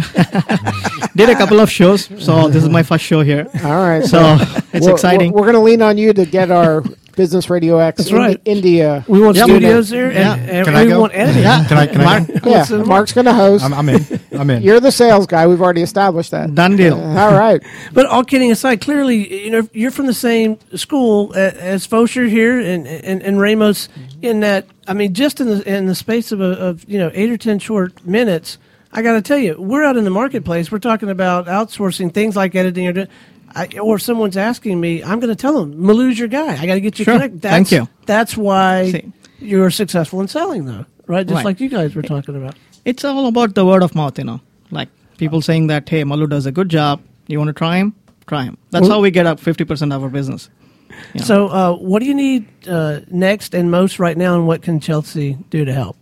Did a couple of shows. So this is my first show here. All right. So it's we're, exciting. We're, we're going to lean on you to get our Business Radio X That's Indi- right. India. We want Yep. studios there, Yeah. and, and Can we I go? want editing. Yeah. Can I? Can Mark, I? Yeah, Listen, Mark's going to host. I'm, I'm in. I'm in. You're the sales guy. We've already established that. Done deal. All right. But all kidding aside, clearly, you know, you're from the same school a- as Fosher here and, and, and Ramos. In that, I mean, just in the in the space of, a, of you know eight or ten short minutes, I got to tell you, we're out in the marketplace. We're talking about outsourcing things like editing, or do, I, or if someone's asking me, I'm going to tell them, Malou's your guy. I got to get you Sure. connected. That's, Thank you. That's why See. you're successful in selling, though, right? Just Right. like you guys were talking about. It's all about the word of mouth, you know. Like people saying that, hey, Malou does a good job. You want to try him? Try him. That's Well- how we get up fifty percent of our business. You know. So, uh, what do you need uh, next and most right now, and what can Chelsea do to help?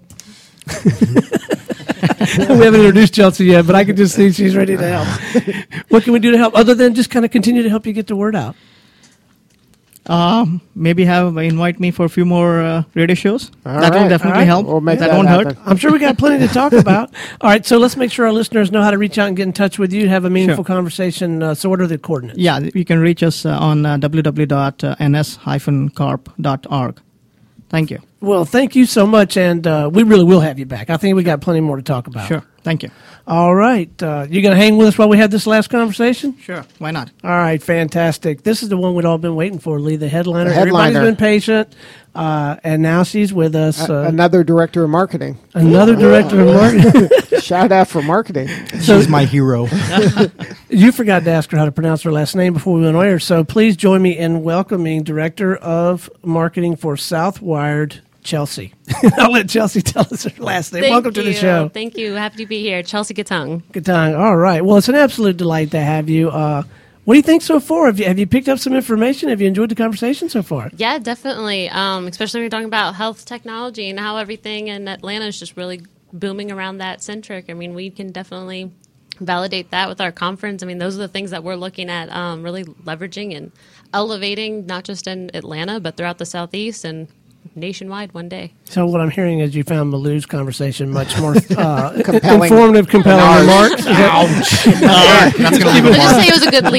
We haven't introduced Chelsea yet, but I can just see she's ready to help. What can we do to help, other than just kind of continue to help you get the word out? Um, maybe have invite me for a few more uh, radio shows. All that will right. definitely All right. help. We'll make that that won't happen. hurt. I'm sure we got plenty to talk about. All right, so let's make sure our listeners know how to reach out and get in touch with you, have a meaningful Sure. conversation. Uh, so, what are the coordinates? Yeah, you can reach us uh, on uh, w w w dot n s dash corp dot org. Thank you. Well, thank you so much, and uh, we really will have you back. I think we got plenty more to talk about. Sure. Thank you. All right, uh, you going to hang with us while we have this last conversation? Sure. Why not? All right, fantastic. This is the one we'd all been waiting for, Lee, the headliner. The headliner. Everybody's been patient, uh, and now she's with us. A- Uh, another director of marketing. another director of marketing. Shout out for marketing. She's my hero. You forgot to ask her how to pronounce her last name before we went on air, so please join me in welcoming Director of Marketing for Southwired, Chelsea. I'll let Chelsea tell us her last name. Thank Welcome to the you. show. Thank you. Happy to be here. Chelsea Gatung. Good time. All right. Well, it's an absolute delight to have you. Uh, what do you think so far? Have you, have you picked up some information? Have you enjoyed the conversation so far? Yeah, definitely. Um, especially when you're talking about health technology and how everything in Atlanta is just really booming around that centric. I mean, we can definitely validate that with our conference. I mean, those are the things that we're looking at um, really leveraging and elevating, not just in Atlanta, but throughout the Southeast and nationwide one day. So what I'm hearing is you found Malou's conversation much more uh, Compelling. informative, compelling remarks. Is that- Ouch. That's going to leave Let's a just mark. say it was a good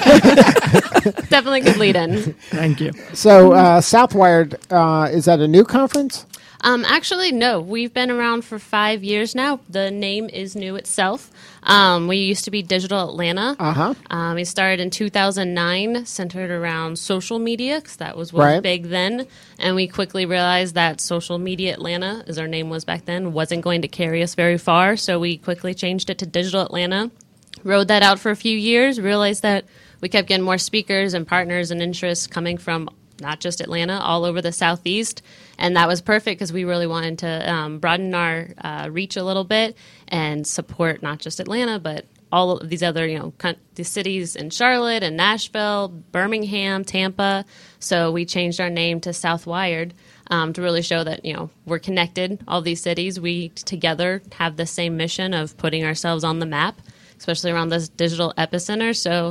lead-in. Definitely a good lead-in. Thank you. So uh, Southwired, uh, is that a new conference? Um, actually, no. We've been around for five years now. The name is new itself. Um, we used to be Digital Atlanta. Uh-huh. Um, we started in two thousand nine, centered around social media, because that was what Right. was big then. And we quickly realized that Social Media Atlanta, as our name was back then, wasn't going to carry us very far. So we quickly changed it to Digital Atlanta. Rode that out for a few years, realized that we kept getting more speakers and partners and interests coming from not just Atlanta, all over the Southeast. And that was perfect because we really wanted to um, broaden our uh, reach a little bit and support not just Atlanta, but all of these other, you know, con- the cities in Charlotte and Nashville, Birmingham, Tampa. So we changed our name to Southwired um, to really show that, you know, we're connected, all these cities. We together have the same mission of putting ourselves on the map, especially around this digital epicenter. So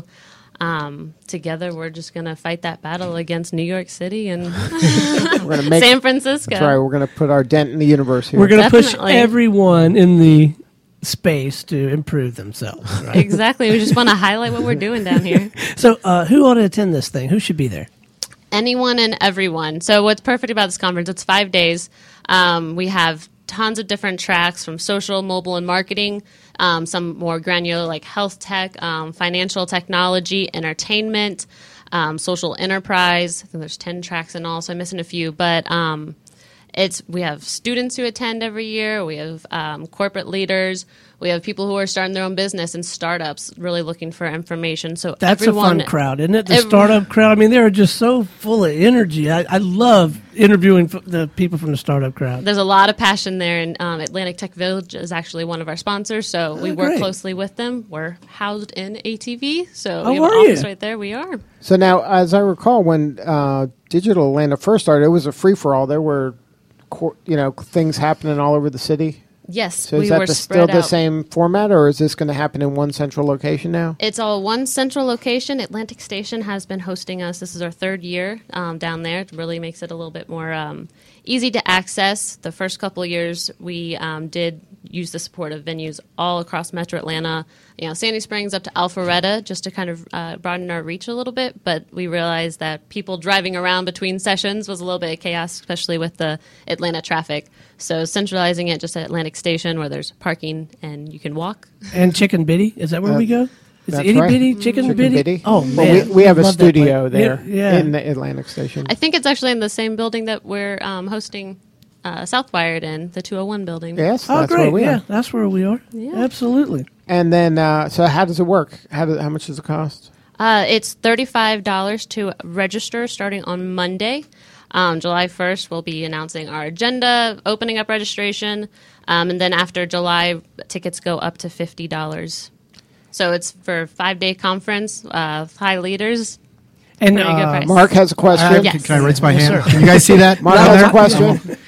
Um, together, we're just going to fight that battle against New York City and We're gonna make, San Francisco. That's right. We're going to put our dent in the universe here. We're going to push Definitely. everyone in the space to improve themselves. Right? Exactly. We just want to highlight what we're doing down here. So uh, who ought to attend this thing? Who should be there? Anyone and everyone. So what's perfect about this conference, it's five days. Um, we have tons of different tracks from social, mobile, and marketing, um, some more granular like health tech, um, financial technology, entertainment, um, social enterprise. I think there's ten tracks in all, so I'm missing a few. But um, it's we have students who attend every year. We have um, corporate leaders. We have people who are starting their own business and startups really looking for information. So That's everyone, a fun crowd, isn't it? The Every- startup crowd. I mean, they are just so full of energy. I, I love interviewing f- the people from the startup crowd. There's a lot of passion there, and um, Atlantic Tech Village is actually one of our sponsors, so we Oh, work great. closely with them. We're housed in A T V, so Oh, we have an are you? office right there. We are. So now, as I recall, when uh, Digital Atlanta first started, it was a free-for-all. There were, cor- you know, things happening all over the city. Yes, So we is that were the, spread still the out. same format, or is this going to happen in one central location now? It's all one central location. Atlantic Station has been hosting us. This is our third year um, down there. It really makes it a little bit more um, easy to access. The first couple of years, we um, did use the support of venues all across Metro Atlanta, you know, Sandy Springs up to Alpharetta, just to kind of uh, broaden our reach a little bit. But we realized that people driving around between sessions was a little bit of chaos, especially with the Atlanta traffic. So centralizing it just at Atlantic Station, where there's parking and you can walk. And Chicken Bitty, is that where Uh, we go? Is that's it Itty right. Bitty, Chicken, Chicken Bitty? Bitty. Oh, Well, man. we, we have a Love that studio place. there Yeah, yeah. in the Atlantic Station. I think it's actually in the same building that we're um, hosting uh, Southwired in, the two oh one building. Yes, Oh, that's great. where we Yeah, are. that's where we are. Yeah. Absolutely. And then, uh, so how does it work? How, do, how much does it cost? Uh, it's thirty-five dollars to register starting on Monday. Um, July first, we'll be announcing our agenda, opening up registration, um, and then after July, tickets go up to fifty dollars. So it's for a five-day conference, uh, high leaders. And Pretty good uh, price. Mark has a question. Uh, Yes. can, can I raise my Yes, hand? sir. Can you guys see that? Mark down has a there? question.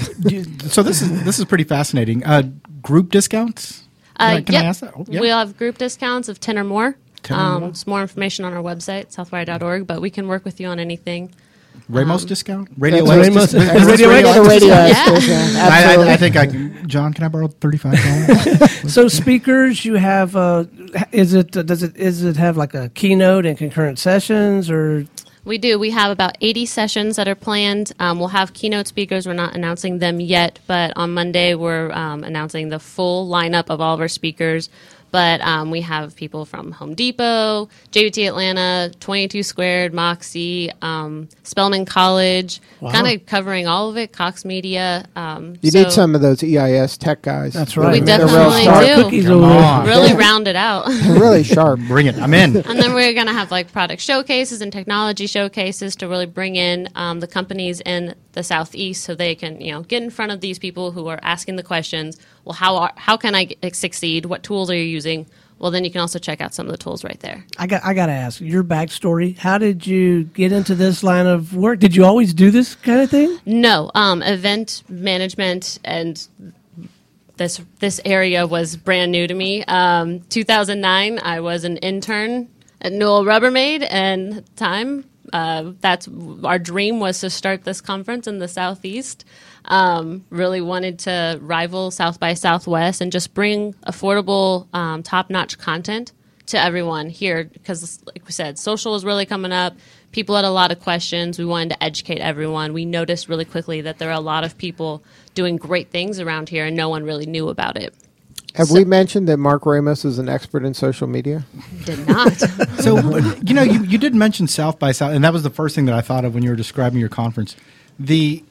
So this is this is pretty fascinating. Uh, group discounts? Uh, Can I- can I yep. ask that? Oh, yeah. We'll have group discounts of ten or more. ten or um, more. There's more information on our website, southwire dot org, but we can work with you on anything. Ramos discount? Radio That's X? Ramos- Is- is Radio this X? The radio Yeah. station. I, Absolutely. I, I think I can. John, can I borrow thirty-five dollars? So speakers, you have. Uh, is it? Uh, does it? Is it have like a keynote and concurrent sessions, or We do. We have about eighty sessions that are planned. Um, we'll have keynote speakers. We're not announcing them yet, but on Monday we're um, announcing the full lineup of all of our speakers. But um, we have people from Home Depot, J V T Atlanta, twenty-two Squared, Moxie, um, Spelman College, kind of covering all of it, Cox Media. Um, You so need some of those E I S tech guys. that's right? We They're real definitely sharp. do. Cookies Come over there. on. really round it out. They're really sharp. Bring it. I'm in. And then we're going to have like product showcases and technology showcases to really bring in um, the companies in the Southeast so they can, you know, get in front of these people who are asking the questions. Well, how are, how can I get, succeed? What tools are you using? Well, then you can also check out some of the tools right there. I got. I got to ask your backstory. How did you get into this line of work? Did you always do this kind of thing? No, um, event management and this this area was brand new to me. Um, two thousand nine, I was an intern at Newell Rubbermaid, and at the time, uh, that's our dream was to start this conference in the Southeast. Um, really wanted to rival South by Southwest and just bring affordable, um, top-notch content to everyone here because, like we said, social was really coming up. People had a lot of questions. We wanted to educate everyone. We noticed really quickly that there are a lot of people doing great things around here, and no one really knew about it. Have So- we mentioned that Mark Ramos is an expert in social media? Did not. So, you know, you, you did mention South by South, and that was the first thing that I thought of when you were describing your conference. The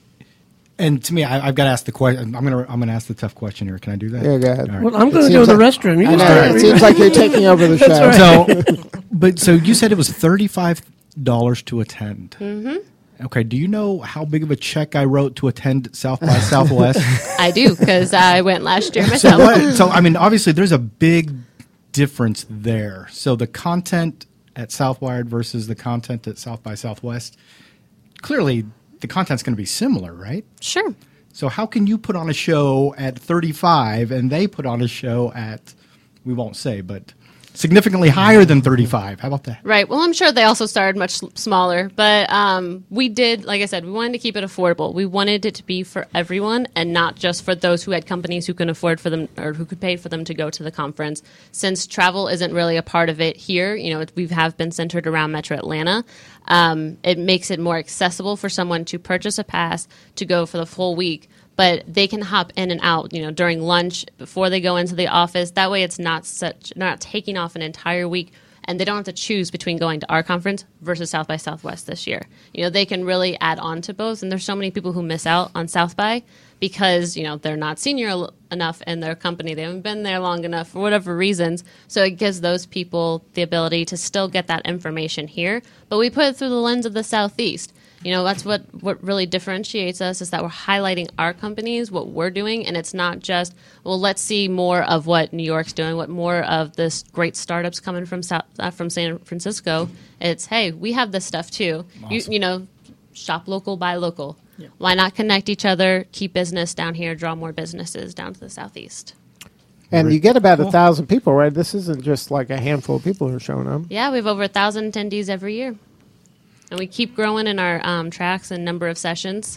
and to me, I, I've got to ask the question. I'm gonna I'm gonna ask the tough question here. Can I do that? Yeah, go ahead. All right. Well, I'm It going to go to seems the like- restroom. You I can know, start. it seems like you're taking over the show. right. So, but so you said it was thirty-five dollars to attend. Mm-hmm. Okay. Do you know how big of a check I wrote to attend South by Southwest? I do, because I went last year So myself. what? So I mean, obviously, there's a big difference there. So the content at Southwired versus the content at South by Southwest, clearly the content's going to be similar, right? Sure. So how can you put on a show at thirty-five and they put on a show at, we won't say, but significantly higher than thirty-five? How about that? Right. Well, I'm sure they also started much s- smaller, but um, we did, like I said, we wanted to keep it affordable. We wanted it to be for everyone and not just for those who had companies who can afford for them or who could pay for them to go to the conference. Since travel isn't really a part of it here, you know, it, we have been centered around Metro Atlanta. Um, it makes it more accessible for someone to purchase a pass to go for the full week. But they can hop in and out, you know, during lunch, before they go into the office. That way it's not such, not taking off an entire week, and they don't have to choose between going to our conference versus South by Southwest this year. You know, they can really add on to both, and there's so many people who miss out on South by because, you know, they're not senior l- enough in their company. They haven't been there long enough for whatever reasons. So it gives those people the ability to still get that information here, but we put it through the lens of the Southeast. You know, that's what, what really differentiates us is that we're highlighting our companies, what we're doing, and it's not just, well, let's see more of what New York's doing, what more of this great startups coming from South, uh, from San Francisco. It's, hey, we have this stuff too. Awesome. You, you know, shop local, buy local. Yeah. Why not connect each other, keep business down here, draw more businesses down to the Southeast? And you get about a Cool. thousand people, right? This isn't just like a handful of people who are showing up. Yeah, we have over a thousand attendees every year. And we keep growing in our um, tracks and number of sessions.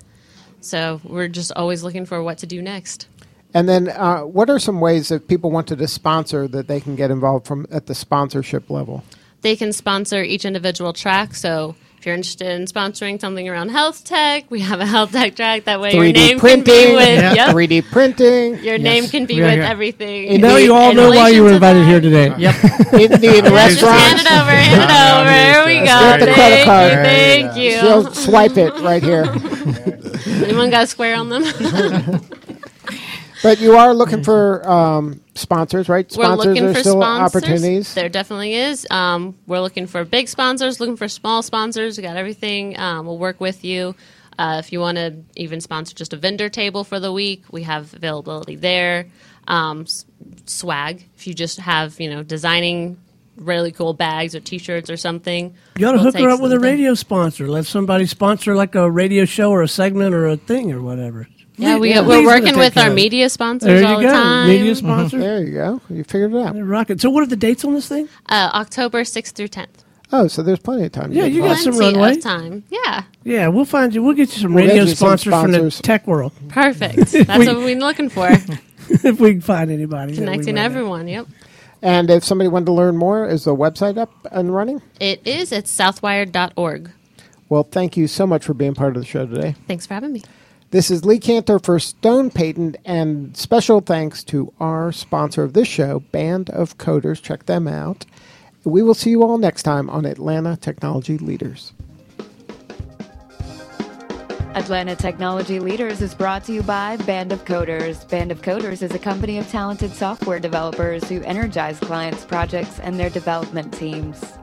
So we're just always looking for what to do next. And then, uh, what are some ways that people wanted to sponsor that they can get involved from at the sponsorship level? They can sponsor each individual track. So if you're interested in sponsoring something around health tech, we have a health tech track. That way your three D name printing, can be with Yeah. yep, three D printing, your name can be Yeah, with yeah. everything. And Now you all In know why you were relation to invited that. here today. Yep. Indian Yeah, just hand restaurants. it over, hand it over. Here we go. Get the Thank credit you, card. thank you. She'll swipe it right here. Anyone got a square on them? But you are looking for um, sponsors, right? We're Sponsors looking are for still sponsors. opportunities. There definitely is. Um, we're looking for big sponsors, looking for small sponsors. We got everything. Um, we'll work with you. Uh, if you want to even sponsor just a vendor table for the week, we have availability there. Um, s- swag, if you just have, you know, designing really cool bags or T-shirts or something. You ought to we'll hook her take up with a something. radio sponsor. Let somebody sponsor like a radio show or a segment or a thing or whatever. Yeah, we, Yeah, we're please working take with care our of it. media sponsors There all you the go. time. Media sponsor. There you go. You figured it out. Rocket. So what are the dates on this thing? Uh, October sixth through tenth. Oh, so there's plenty of time. to Yeah, get you got involved. some Plenty runway. of time. Yeah, Yeah, we'll find you. We'll get you some We'll get radio you some sponsors from the sponsors. tech world perfect. That's what we're looking for. if we can find anybody. that we Connecting might know. everyone. Yep. And if somebody wanted to learn more, is the website up and running? It is at southwired dot org. Well, thank you so much for being part of the show today. Thanks for having me. This is Lee Cantor for Stone Patent, and special thanks to our sponsor of this show, Band of Coders. Check them out. We will see you all next time on Atlanta Technology Leaders. Atlanta Technology Leaders is brought to you by Band of Coders. Band of Coders is a company of talented software developers who energize clients' projects and their development teams.